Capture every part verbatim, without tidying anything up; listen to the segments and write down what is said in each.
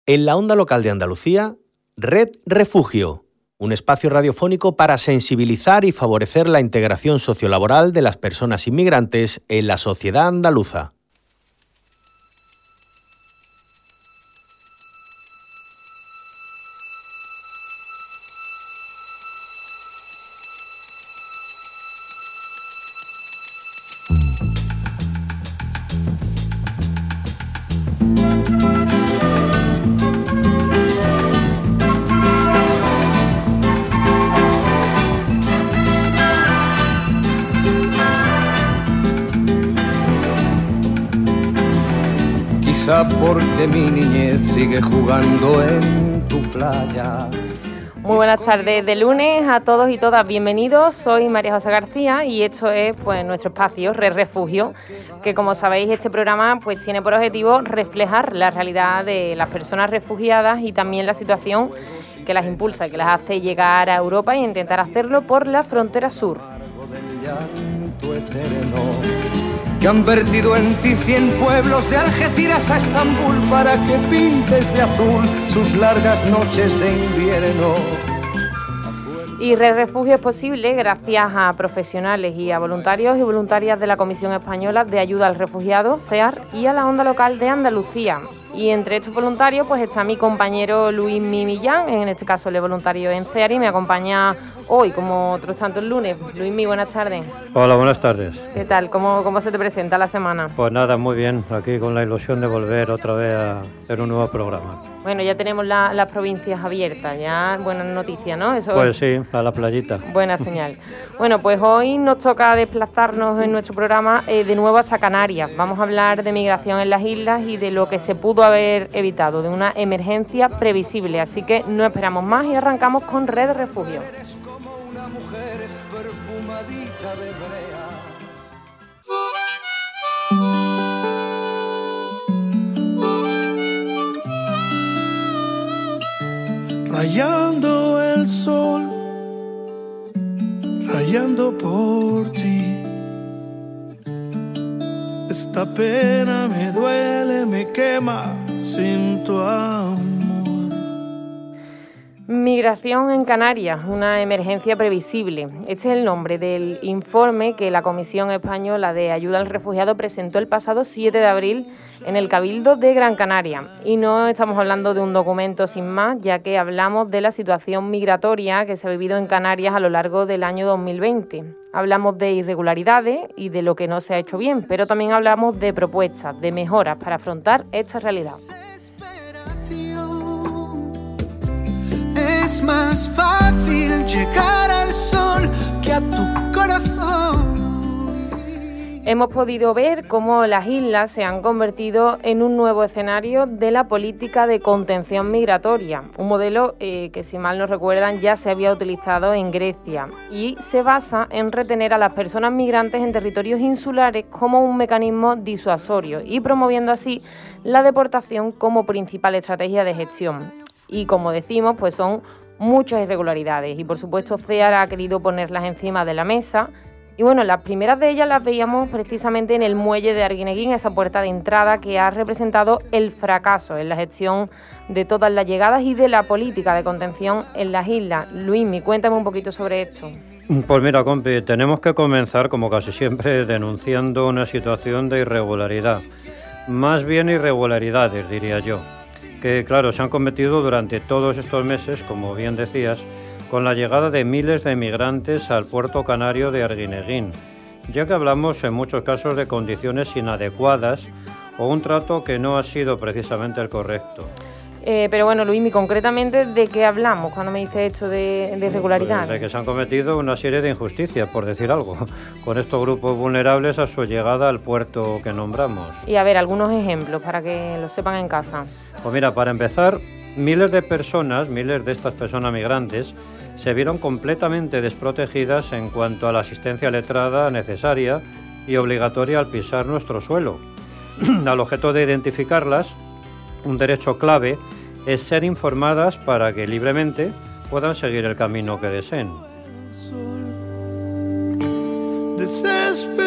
En la onda local de Andalucía, Red Refugio, un espacio radiofónico para sensibilizar y favorecer la integración sociolaboral de las personas inmigrantes en la sociedad andaluza. Porque mi niñez sigue jugando en tu playa. Muy buenas tardes de lunes a todos y todas, bienvenidos. Soy María José García y esto es pues nuestro espacio Red Refugio, que como sabéis este programa pues tiene por objetivo reflejar la realidad de las personas refugiadas y también la situación que las impulsa, que las hace llegar a Europa e intentar hacerlo por la frontera sur. Que han vertido en ti cien pueblos de Algeciras a Estambul para que pintes de azul sus largas noches de invierno. Y Red Refugio es posible gracias a profesionales y a voluntarios y voluntarias de la Comisión Española de Ayuda al Refugiado, C E A R, y a la Onda Local de Andalucía. Y entre estos voluntarios pues está mi compañero Luis Millán, en este caso él es voluntario en C E A R y me acompaña hoy, como otros tantos lunes. Luis, buenas tardes. Hola, buenas tardes. ¿Qué tal? ¿Cómo, cómo se te presenta la semana? Pues nada, muy bien, aquí con la ilusión de volver otra vez a hacer un nuevo programa. Bueno, ya tenemos la, las provincias abiertas, ya buena noticia, ¿no? Eso pues sí, a la playita. Buena señal. Bueno, pues hoy nos toca desplazarnos en nuestro programa eh, de nuevo hasta Canarias. Vamos a hablar de migración en las islas y de lo que se pudo haber evitado, de una emergencia previsible. Así que no esperamos más y arrancamos con Red Refugio. Rayando el sol, rayando por ti. Esta pena me duele, me quema sin tu amor. Migración en Canarias, una emergencia previsible. Este es el nombre del informe que la Comisión Española de Ayuda al Refugiado presentó el pasado siete de abril en el Cabildo de Gran Canaria. Y no estamos hablando de un documento sin más, ya que hablamos de la situación migratoria que se ha vivido en Canarias a lo largo del año dos mil veinte. Hablamos de irregularidades y de lo que no se ha hecho bien, pero también hablamos de propuestas, de mejoras para afrontar esta realidad. Es más fácil llegar al sol que a tu corazón. Hemos podido ver cómo las islas se han convertido en un nuevo escenario de la política de contención migratoria, un modelo eh, que, si mal no recuerdan, ya se había utilizado en Grecia y se basa en retener a las personas migrantes en territorios insulares como un mecanismo disuasorio y promoviendo así la deportación como principal estrategia de gestión. Y como decimos, pues son muchas irregularidades y por supuesto C E A R ha querido ponerlas encima de la mesa. Y bueno, las primeras de ellas las veíamos precisamente en el muelle de Arguineguín, esa puerta de entrada que ha representado el fracaso en la gestión de todas las llegadas y de la política de contención en las islas. Luismi, cuéntame un poquito sobre esto. Pues mira, compi, tenemos que comenzar, como casi siempre, denunciando una situación de irregularidad. Más bien irregularidades, diría yo, que claro, se han cometido durante todos estos meses, como bien decías, con la llegada de miles de migrantes al puerto canario de Arguineguín, ya que hablamos en muchos casos de condiciones inadecuadas o un trato que no ha sido precisamente el correcto. Eh, pero bueno, Luismi, concretamente, ¿de qué hablamos cuando me dices esto de, de irregularidad? Pues de que se han cometido una serie de injusticias, por decir algo, con estos grupos vulnerables a su llegada al puerto que nombramos. Y a ver, algunos ejemplos para que lo sepan en casa. Pues mira, para empezar, miles de personas, miles de estas personas migrantes, se vieron completamente desprotegidas en cuanto a la asistencia letrada necesaria y obligatoria al pisar nuestro suelo. Al objeto de identificarlas, un derecho clave es ser informadas para que libremente puedan seguir el camino que deseen.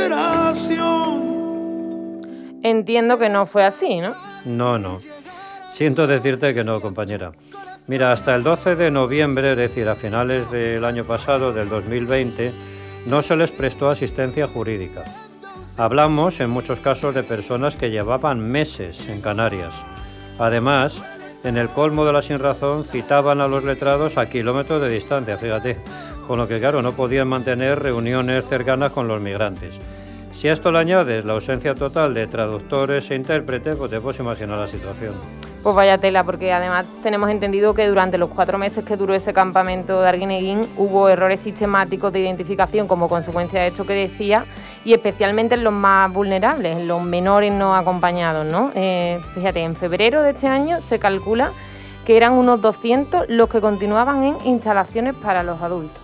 Desesperación. Entiendo que no fue así, ¿no? No, no. Siento decirte que no, compañera. Mira, hasta el doce de noviembre, es decir, a finales del año pasado, del dos mil veinte, no se les prestó asistencia jurídica. Hablamos, en muchos casos, de personas que llevaban meses en Canarias. Además, en el colmo de la sinrazón, citaban a los letrados a kilómetros de distancia, fíjate, con lo que, claro, no podían mantener reuniones cercanas con los migrantes. Si a esto le añades la ausencia total de traductores e intérpretes, pues te puedes imaginar la situación. Pues vaya tela, porque además tenemos entendido que durante los cuatro meses que duró ese campamento de Arguineguín hubo errores sistemáticos de identificación como consecuencia de esto que decía, y especialmente en los más vulnerables, en los menores no acompañados, ¿no? Eh, fíjate, en febrero de este año se calcula que eran unos doscientos los que continuaban en instalaciones para los adultos.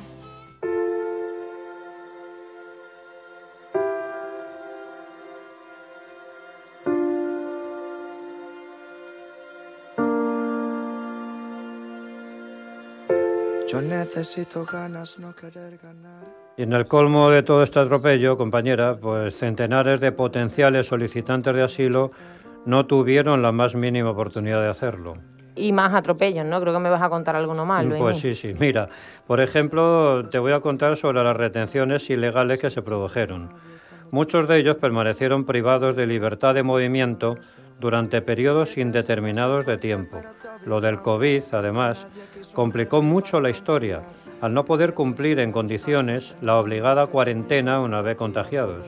Yo necesito ganas, no querer ganar. Y en el colmo de todo este atropello, compañera, pues centenares de potenciales solicitantes de asilo no tuvieron la más mínima oportunidad de hacerlo. Y más atropellos, ¿no? Creo que me vas a contar alguno más, Luis. Pues sí, sí. Mira, por ejemplo, te voy a contar sobre las retenciones ilegales que se produjeron. Muchos de ellos permanecieron privados de libertad de movimiento durante periodos indeterminados de tiempo. Lo del COVID, además, complicó mucho la historia, al no poder cumplir en condiciones la obligada cuarentena una vez contagiados.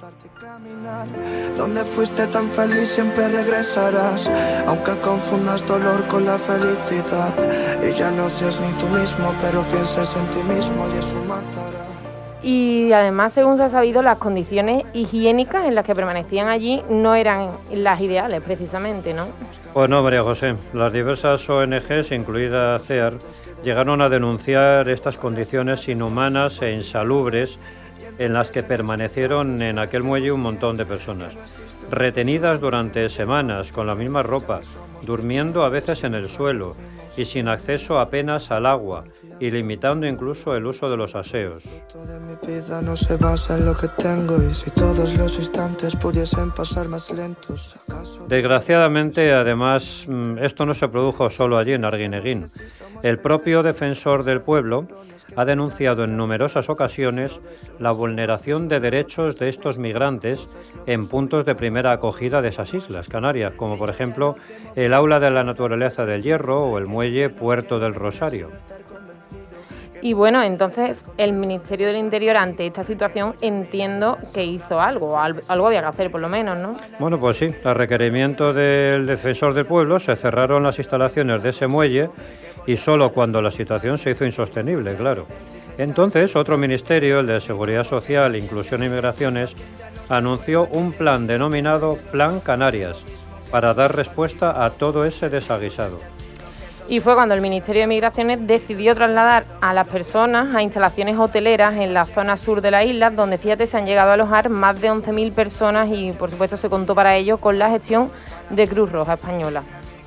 Donde fuiste tan feliz siempre regresarás, aunque confundas dolor con la felicidad. Y ya no seas ni tú mismo, pero pienses en ti mismo y eso matará. Y además, según se ha sabido, las condiciones higiénicas en las que permanecían allí no eran las ideales, precisamente, ¿no? Pues no, María José. Las diversas O N Ges, incluida C E A R, llegaron a denunciar estas condiciones inhumanas e insalubres en las que permanecieron en aquel muelle un montón de personas, retenidas durante semanas con la misma ropa, durmiendo a veces en el suelo y sin acceso apenas al agua, y limitando incluso el uso de los aseos. Toda mi vida no se basa en lo que tengo, y si todos los instantes pudiesen pasar más lentos, ¿acaso? Desgraciadamente, además, esto no se produjo solo allí en Arguineguín. El propio defensor del pueblo ha denunciado en numerosas ocasiones la vulneración de derechos de estos migrantes en puntos de primera acogida de esas islas Canarias, como por ejemplo el Aula de la Naturaleza del Hierro o el muelle Puerto del Rosario. Y bueno, entonces el Ministerio del Interior ante esta situación entiendo que hizo algo, algo había que hacer por lo menos, ¿no? Bueno, pues sí, a requerimiento del defensor del pueblo se cerraron las instalaciones de ese muelle y solo cuando la situación se hizo insostenible, claro. Entonces, otro ministerio, el de Seguridad Social, Inclusión y Migraciones, anunció un plan denominado Plan Canarias para dar respuesta a todo ese desaguisado. Y fue cuando el Ministerio de Migraciones decidió trasladar a las personas a instalaciones hoteleras en la zona sur de la isla, donde, fíjate, se han llegado a alojar más de once mil personas y, por supuesto, se contó para ello con la gestión de Cruz Roja Española.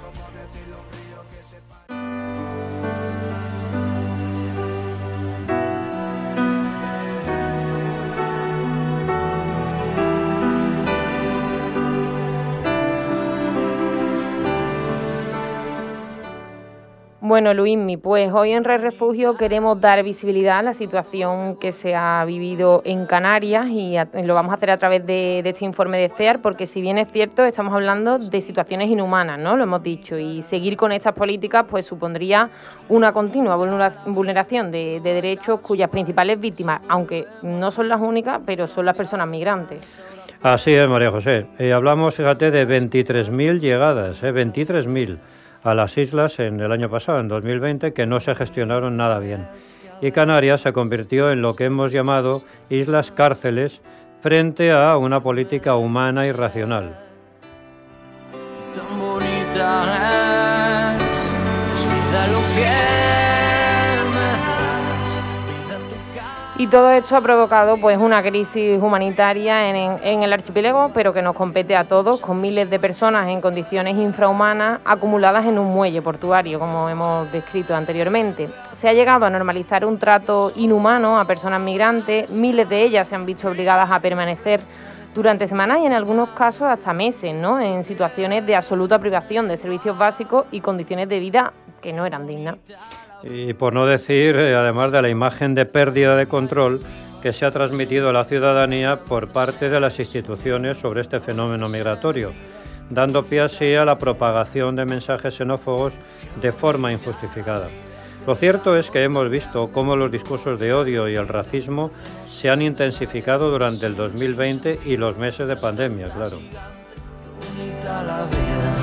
Bueno, Luismi, pues hoy en Red Refugio queremos dar visibilidad a la situación que se ha vivido en Canarias y a, lo vamos a hacer a través de, de este informe de C E A R, porque si bien es cierto, estamos hablando de situaciones inhumanas, ¿no? Lo hemos dicho, y seguir con estas políticas pues supondría una continua vulneración de, de derechos cuyas principales víctimas, aunque no son las únicas, pero son las personas migrantes. Así es, María José. Eh, hablamos, fíjate, de veintitrés mil llegadas, eh, veintitrés mil. a las islas en el año pasado, en dos mil veinte, que no se gestionaron nada bien. Y Canarias se convirtió en lo que hemos llamado islas cárceles frente a una política humana y racional. Tan bonita es, es vida lo que me das, vida tu cara. Y todo esto ha provocado pues una crisis humanitaria en, en, en el archipiélago, pero que nos compete a todos, con miles de personas en condiciones infrahumanas acumuladas en un muelle portuario, como hemos descrito anteriormente. Se ha llegado a normalizar un trato inhumano a personas migrantes, miles de ellas se han visto obligadas a permanecer durante semanas y en algunos casos hasta meses, ¿no? En situaciones de absoluta privación de servicios básicos y condiciones de vida que no eran dignas. Y por no decir, eh, además de la imagen de pérdida de control que se ha transmitido a la ciudadanía por parte de las instituciones sobre este fenómeno migratorio, dando pie así a la propagación de mensajes xenófobos de forma injustificada. Lo cierto es que hemos visto cómo los discursos de odio y el racismo se han intensificado durante el dos mil veinte y los meses de pandemia, claro. Bonita la vida,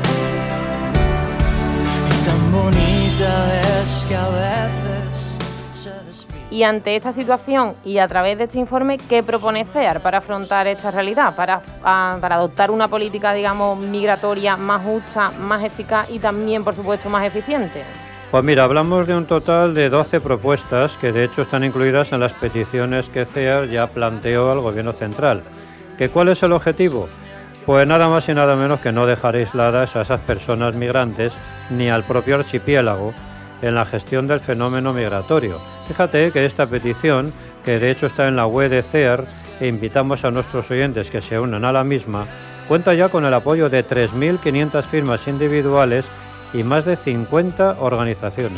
y tan bonita es que a veces se despide. Y ante esta situación y a través de este informe, ¿qué propone CEAR para afrontar esta realidad, para, a, para adoptar una política, digamos, migratoria más justa, más eficaz y también, por supuesto, más eficiente? Pues mira, hablamos de un total de doce propuestas que de hecho están incluidas en las peticiones que CEAR ya planteó al Gobierno central. ¿Que cuál es el objetivo? Pues nada más y nada menos que no dejar aisladas a esas personas migrantes ni al propio archipiélago en la gestión del fenómeno migratorio. Fíjate que esta petición, que de hecho está en la web de CEAR, e invitamos a nuestros oyentes que se unan a la misma, cuenta ya con el apoyo de tres mil quinientas firmas individuales y más de cincuenta organizaciones.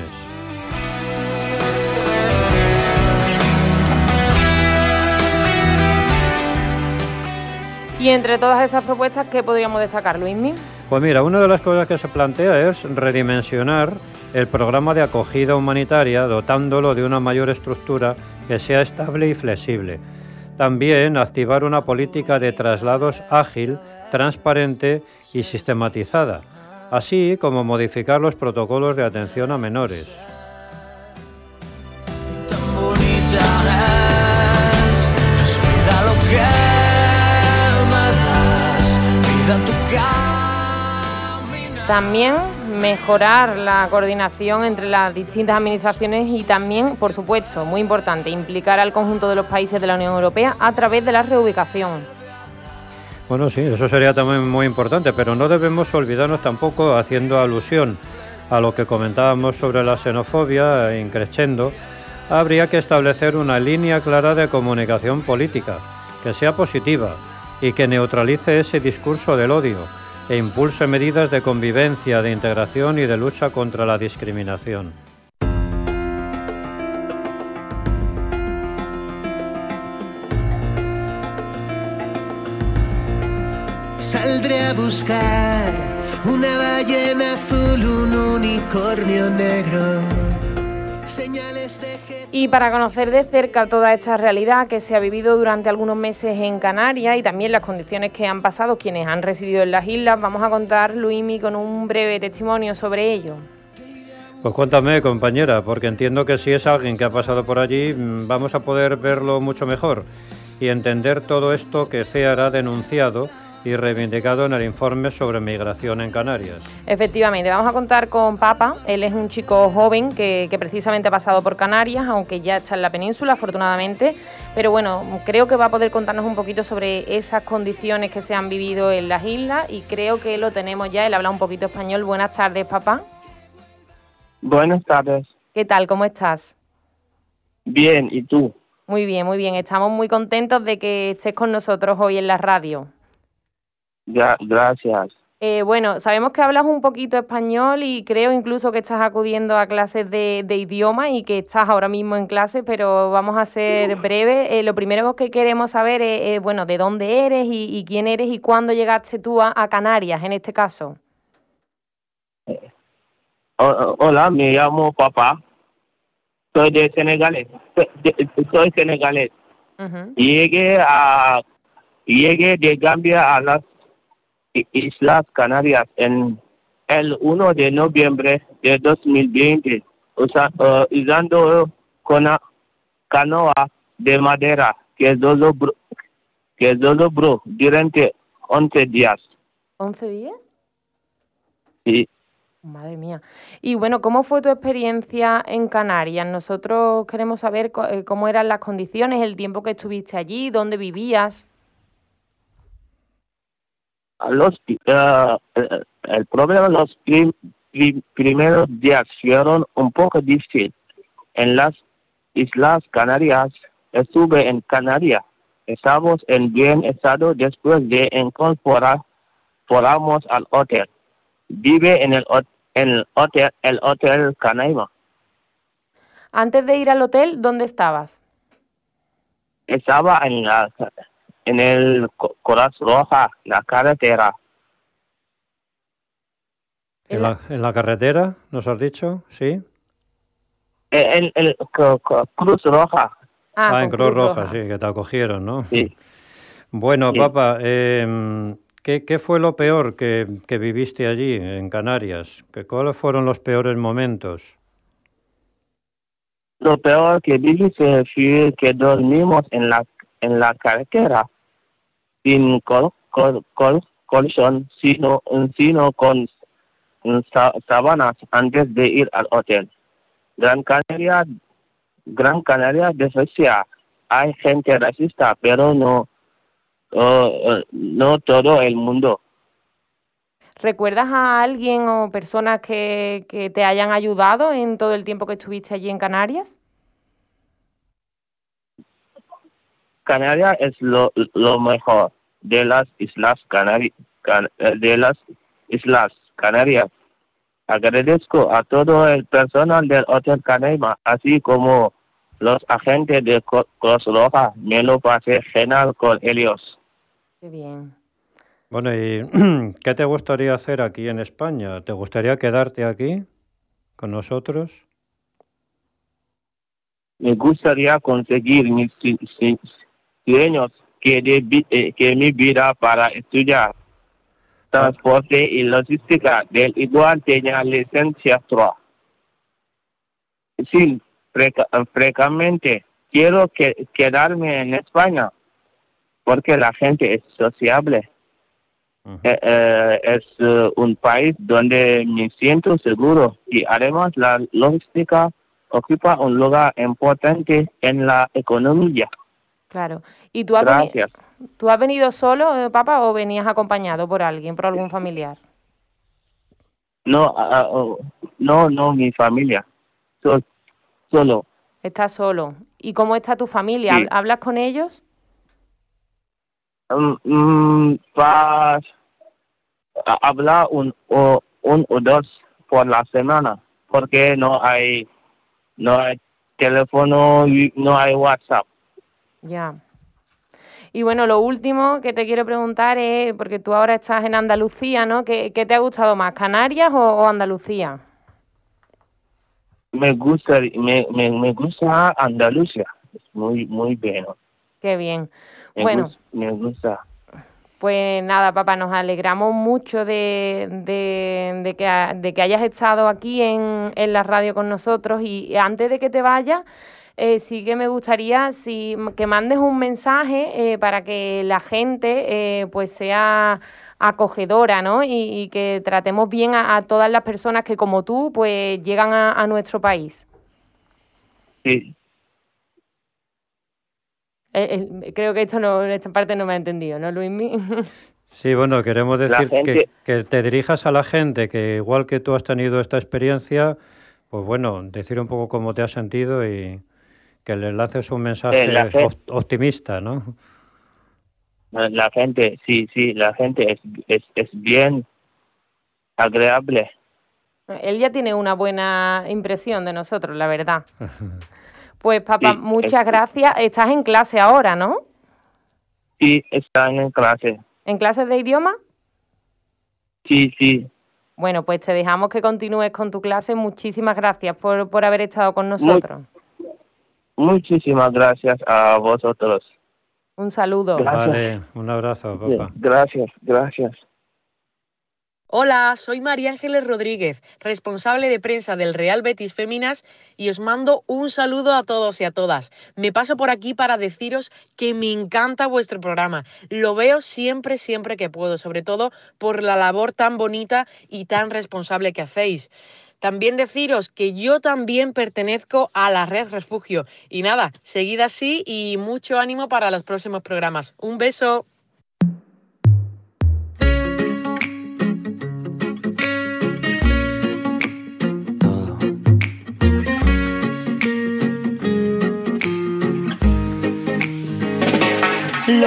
Y entre todas esas propuestas, ¿qué podríamos destacar, Luismi? Pues mira, una de las cosas que se plantea es redimensionar el programa de acogida humanitaria, dotándolo de una mayor estructura que sea estable y flexible. También activar una política de traslados ágil, transparente y sistematizada, así como modificar los protocolos de atención a menores. Tan bonita es, respira lo que me das, mira tu camino. También mejorar la coordinación entre las distintas administraciones y también, por supuesto, muy importante, implicar al conjunto de los países de la Unión Europea a través de la reubicación. Bueno, sí, eso sería también muy importante, pero no debemos olvidarnos tampoco, haciendo alusión a lo que comentábamos sobre la xenofobia increciendo, habría que establecer una línea clara de comunicación política, que sea positiva y que neutralice ese discurso del odio e impulse medidas de convivencia, de integración y de lucha contra la discriminación. Saldré a buscar una ballena azul, un unicornio negro. Señales de que... Y para conocer de cerca toda esta realidad que se ha vivido durante algunos meses en Canarias y también las condiciones que han pasado quienes han residido en las islas, vamos a contar, Luismi, con un breve testimonio sobre ello. Pues cuéntame, compañera, porque entiendo que si es alguien que ha pasado por allí, vamos a poder verlo mucho mejor y entender todo esto que CEAR ha denunciado y reivindicado en el informe sobre migración en Canarias. Efectivamente, vamos a contar con Papa. Él es un chico joven que, que precisamente ha pasado por Canarias, aunque ya está en la península, afortunadamente. Pero bueno, creo que va a poder contarnos un poquito sobre esas condiciones que se han vivido en las islas y creo que lo tenemos ya. Él habla un poquito español. Buenas tardes, Papa. Buenas tardes. ¿Qué tal? ¿Cómo estás? Bien, ¿y tú? Muy bien, muy bien. Estamos muy contentos de que estés con nosotros hoy en la radio. Ya, gracias. Eh, bueno, sabemos que hablas un poquito español y creo incluso que estás acudiendo a clases de, de idioma y que estás ahora mismo en clase, pero vamos a ser breves. Eh, lo primero que queremos saber es, eh, bueno, de dónde eres y, y quién eres y cuándo llegaste tú a, a Canarias, en este caso. Eh, oh, hola, me llamo Papa. Soy de Senegalés. De, de, soy senegalés. Uh-huh. Llegué a llegué de Gambia a las Islas Canarias en el uno de noviembre de dos mil veinte, usa, uh, usando una canoa de madera que solo, que solo duró durante once días. ¿once días? Sí. Madre mía. Y bueno, ¿cómo fue tu experiencia en Canarias? Nosotros queremos saber cómo eran las condiciones, el tiempo que estuviste allí, dónde vivías. Los, uh, el problema los prim, prim, primeros días fueron un poco difíciles. En las Islas Canarias estuve en Canarias estamos en buen estado después de incorporar Foramos al hotel. Vive en el, en el hotel, el hotel Canaima. Antes de ir al hotel, ¿dónde estabas? Estaba en la en el Cruz Roja, la carretera. ¿En la, en la carretera, nos has dicho? ¿Sí? En el Cruz Roja. Ah, ah en Cruz Roja, Roja, sí, que te acogieron, ¿no? Sí. Bueno, sí. papá, eh, ¿qué, ¿qué fue lo peor que, que viviste allí, en Canarias? ¿Qué, ¿Cuáles fueron los peores momentos? Lo peor que viví fue que dormimos en la en la carretera sin col, col, col, colchón, sino, sino con sábanas antes de ir al hotel. Gran Canaria, Gran Canaria decía, hay gente racista, pero no, uh, no todo el mundo. ¿Recuerdas a alguien o personas que, que te hayan ayudado en todo el tiempo que estuviste allí en Canarias? Canarias es lo, lo mejor de las islas Canari, can, de las islas Canarias. Agradezco a todo el personal del Hotel Canaima, así como los agentes de Cruz Roja. Me lo pasé genial con ellos. Qué bien. Bueno, ¿y qué te gustaría hacer aquí en España? ¿Te gustaría quedarte aquí con nosotros? Me gustaría conseguir mis sueños que, de, que mi vida para estudiar transporte y logística del igual tenía licencia tres. Sí, frecuentemente quiero que, quedarme en España porque la gente es sociable. Uh-huh. eh, eh, es uh, un país donde me siento seguro y además la logística ocupa un lugar importante en la economía. Claro. ¿Y tú has, Gracias. veni- ¿tú has venido solo, eh, papá, o venías acompañado por alguien, por algún familiar? No, uh, uh, no, no, mi familia. So, solo. Estás solo. ¿Y cómo está tu familia? Sí. ¿Hablas con ellos? Um, um, para hablar un o, un o dos por la semana, porque no hay, no hay teléfono, no hay WhatsApp. Ya. Y bueno, lo último que te quiero preguntar es, porque tú ahora estás en Andalucía, ¿no? ¿Qué, qué te ha gustado más, Canarias o, o Andalucía? Me gusta, me, me, me gusta Andalucía, es muy, muy bueno. Qué bien. Me bueno, gusta, me gusta. Pues nada, papá, nos alegramos mucho de, de, de, que, de que hayas estado aquí en, en la radio con nosotros y antes de que te vayas, eh, sí que me gustaría si, que mandes un mensaje eh, para que la gente eh, pues sea acogedora, ¿no? Y, y que tratemos bien a, a todas las personas que como tú pues llegan a, a nuestro país. Sí. Eh, eh, creo que esto no, esta parte no me ha entendido, ¿no, Luismi? Sí, bueno, queremos decir gente... que, que te dirijas a la gente, que igual que tú has tenido esta experiencia, pues bueno, decir un poco cómo te has sentido y que les lances un mensaje eh, gente... op- optimista, ¿no? La gente, sí, sí, la gente es, es, es bien agradable. Él ya tiene una buena impresión de nosotros, la verdad. Pues papá, sí, muchas es... gracias. Estás en clase ahora, ¿no? Sí, están en clase. ¿En clases de idioma? Sí, sí. Bueno, pues te dejamos que continúes con tu clase. Muchísimas gracias por, por haber estado con nosotros. Muy, muchísimas gracias a vosotros. Un saludo. Gracias. Vale, un abrazo, papá. Gracias, gracias. Hola, soy María Ángeles Rodríguez, responsable de prensa del Real Betis Féminas y os mando un saludo a todos y a todas. Me paso por aquí para deciros que me encanta vuestro programa. Lo veo siempre, siempre que puedo, sobre todo por la labor tan bonita y tan responsable que hacéis. También deciros que yo también pertenezco a la Red Refugio. Y nada, seguid así y mucho ánimo para los próximos programas. Un beso.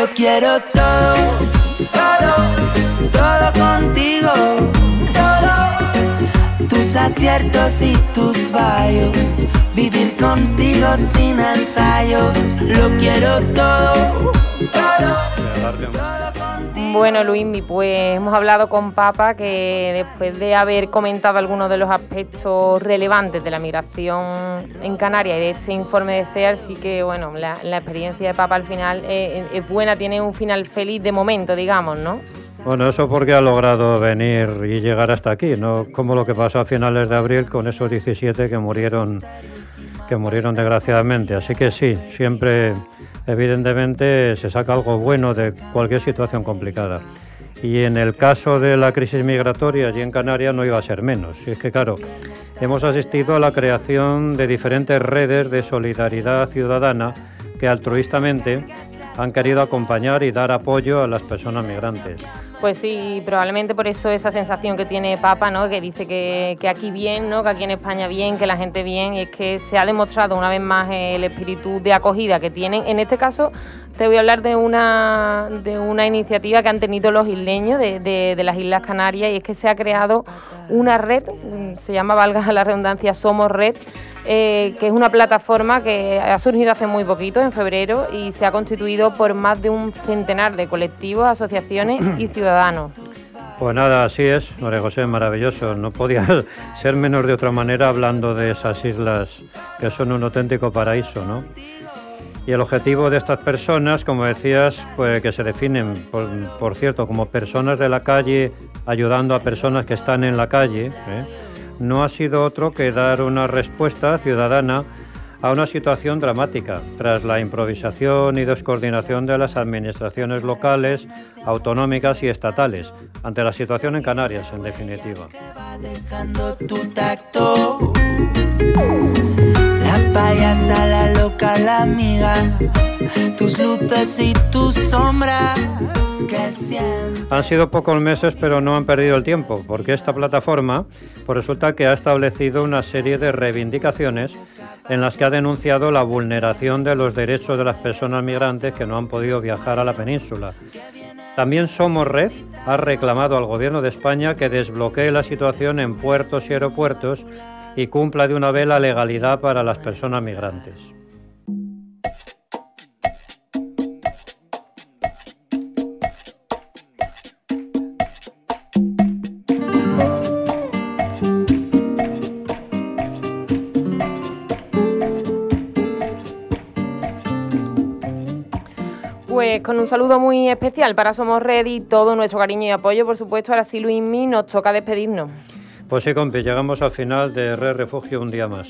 quiero todo, todo, todo contigo, todo, tus aciertos y tus fallos, vivir contigo sin ensayos, lo quiero todo, todo, todo contigo. Bueno, Luismi, pues hemos hablado con Papa, que después de haber comentado algunos de los aspectos relevantes de la migración en Canarias y de este informe de C E A R, sí que, bueno, la, la experiencia de Papa al final es, es buena, tiene un final feliz de momento, digamos, ¿no? Bueno, eso porque ha logrado venir y llegar hasta aquí, no como lo que pasó a finales de abril con esos diecisiete que murieron, que murieron desgraciadamente. Así que sí, siempre, evidentemente, se saca algo bueno de cualquier situación complicada. Y en el caso de la crisis migratoria allí en Canarias no iba a ser menos. Y es que, claro, hemos asistido a la creación de diferentes redes de solidaridad ciudadana que altruistamente han querido acompañar y dar apoyo a las personas migrantes. Pues sí, probablemente por eso esa sensación que tiene Papa, ¿no? Que dice que, que aquí bien, ¿no? Que aquí en España bien, que la gente bien, y es que se ha demostrado una vez más el espíritu de acogida que tienen. En este caso te voy a hablar de una, de una iniciativa que han tenido los isleños de, de, de las Islas Canarias, y es que se ha creado una red, se llama, valga la redundancia, Somos Red, Eh, que es una plataforma que ha surgido hace muy poquito, en febrero, y se ha constituido por más de un centenar de colectivos, asociaciones y ciudadanos. Pues nada, así es, María José, maravilloso. No podía ser menos de otra manera hablando de esas islas que son un auténtico paraíso, ¿no? Y el objetivo de estas personas, como decías, pues que se definen, por, por cierto, como personas de la calle, ayudando a personas que están en la calle, ¿eh? No ha sido otro que dar una respuesta ciudadana a una situación dramática, tras la improvisación y descoordinación de las administraciones locales, autonómicas y estatales, ante la situación en Canarias, en definitiva. La payasa, la loca, la amiga, tus luces y tus sombras que siempre... Han sido pocos meses, pero no han perdido el tiempo, porque esta plataforma pues resulta que ha establecido una serie de reivindicaciones en las que ha denunciado la vulneración de los derechos de las personas migrantes que no han podido viajar a la península. También Somos Red ha reclamado al Gobierno de España que desbloquee la situación en puertos y aeropuertos y cumpla de una vez la legalidad para las personas migrantes. Pues con un saludo muy especial para Somos Red y todo nuestro cariño y apoyo, por supuesto. Ahora sí, Luismi, nos toca despedirnos. Pues sí, compi, llegamos al final de Red Refugio un día más.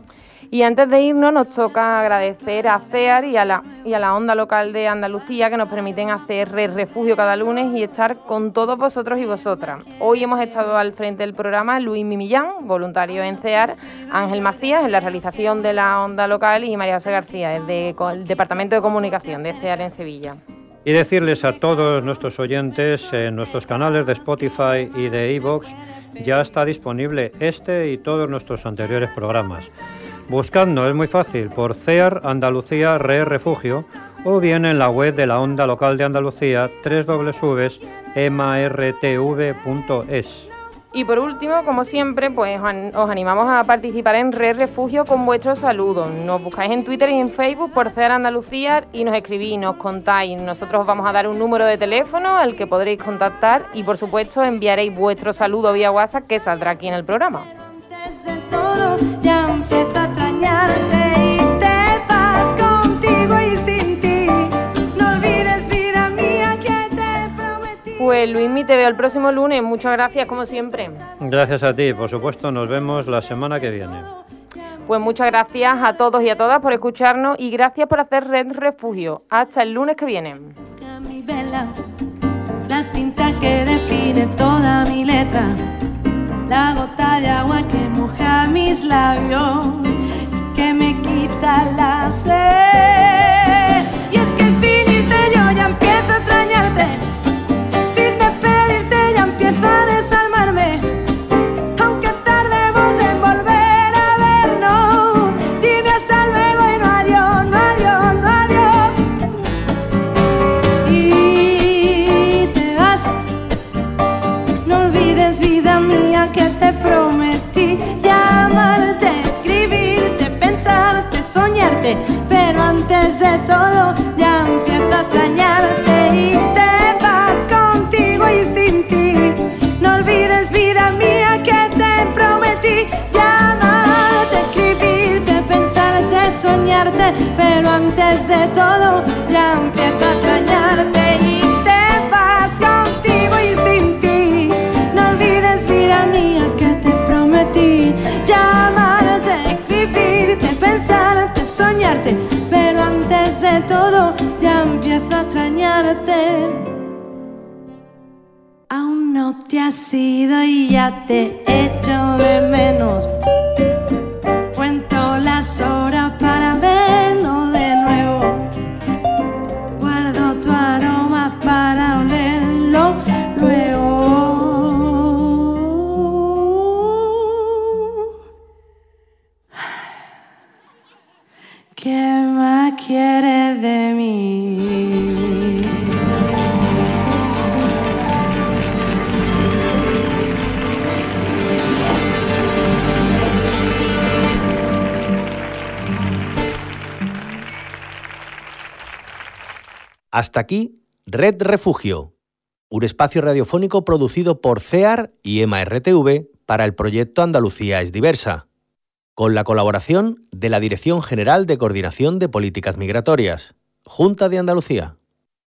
Y antes de irnos nos toca agradecer a C E A R y a la, y a la Onda Local de Andalucía, que nos permiten hacer Red Refugio cada lunes y estar con todos vosotros y vosotras. Hoy hemos estado al frente del programa Luismi Millán, voluntario en C E A R, Ángel Macías en la realización de la Onda Local y María José García desde el Departamento de Comunicación de C E A R en Sevilla. Y decirles a todos nuestros oyentes en nuestros canales de Spotify y de iVoox ya está disponible este y todos nuestros anteriores programas. Buscando, es muy fácil, por C E A R Andalucía Red Refugio o bien en la web de la Onda Local de Andalucía, doble u doble u doble u punto e m a r t v punto es. Y por último, como siempre, pues os animamos a participar en Red Refugio con vuestros saludos. Nos buscáis en Twitter y en Facebook por C E A R Andalucía y nos escribís, nos contáis. Nosotros os vamos a dar un número de teléfono al que podréis contactar y, por supuesto, enviaréis vuestro saludo vía WhatsApp, que saldrá aquí en el programa. Todo ya empieza a extrañarte y te vas contigo y sin ti. No olvides, vida mía, que te prometí. Pues Luismi, te veo el próximo lunes. Muchas gracias, como siempre. Gracias a ti, por supuesto, nos vemos la semana que viene. Pues muchas gracias a todos y a todas por escucharnos y gracias por hacer Red Refugio. Hasta el lunes que viene. Mi vela, la tinta que define toda mi letra, la gota de agua que moja mis labios, que me quita la sed. Y es que sin irte yo ya empiezo a extrañarte, sin despedirte ya empiezo a desarmarme. Aunque tardemos en volver a vernos, dime hasta luego y no adiós, no adiós, no adiós. Y antes de todo ya empiezo a extrañarte y te vas contigo y sin ti. No olvides, vida mía, que te prometí llamarte, escribirte, pensarte, soñarte, pero antes de todo ya empiezo a extrañarte. Aún no te has ido y ya te echo de menos. Cuento las horas para vernos de nuevo. Guardo tu aroma para olerlo luego. ¿Qué más quieres de mí? Hasta aquí, Red Refugio, un espacio radiofónico producido por C E A R y EMA R T V para el proyecto Andalucía es diversa, con la colaboración de la Dirección General de Coordinación de Políticas Migratorias, Junta de Andalucía.